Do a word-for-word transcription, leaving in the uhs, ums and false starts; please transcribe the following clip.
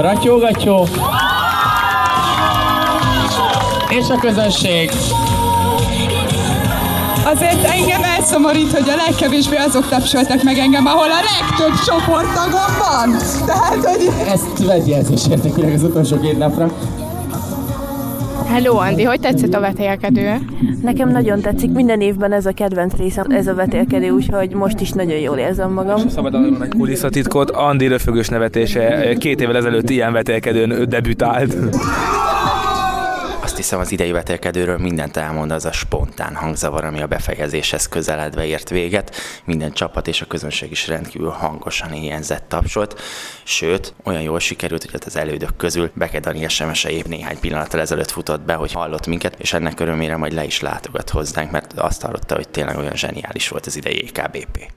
Rattyó-gattyó. És a közönség. Azért engem elszomorít, hogy a legkevésbé azok tapsoltak meg engem, ahol a legtöbb csoporttagom van. Tehát, hogy... Ezt vedd jelzésértek meg az utolsó két napra. Hello Andi, hogy tetszett a vetélkedő? Nekem nagyon tetszik, minden évben ez a kedvenc részem, ez a vetélkedő, úgyhogy most is nagyon jól érzem magam. Szabad arról egy kulisszatitkot, Andi röfögős nevetése két évvel ezelőtt ilyen vetélkedőn debütált. Azt hiszem, az idei vetélkedőről mindent elmond az a spontán hangzavar, ami a befejezéshez közeledve ért véget. Minden csapat és a közönség is rendkívül hangosan éjjenzett, tapsolt. Sőt, olyan jól sikerült, hogy az elődök közül Beke Dani es em es-e épp néhány pillanattal ezelőtt futott be, hogy hallott minket, és ennek örömére majd le is látogat hozzánk, mert azt hallotta, hogy tényleg olyan zseniális volt az idei é ká bé pé.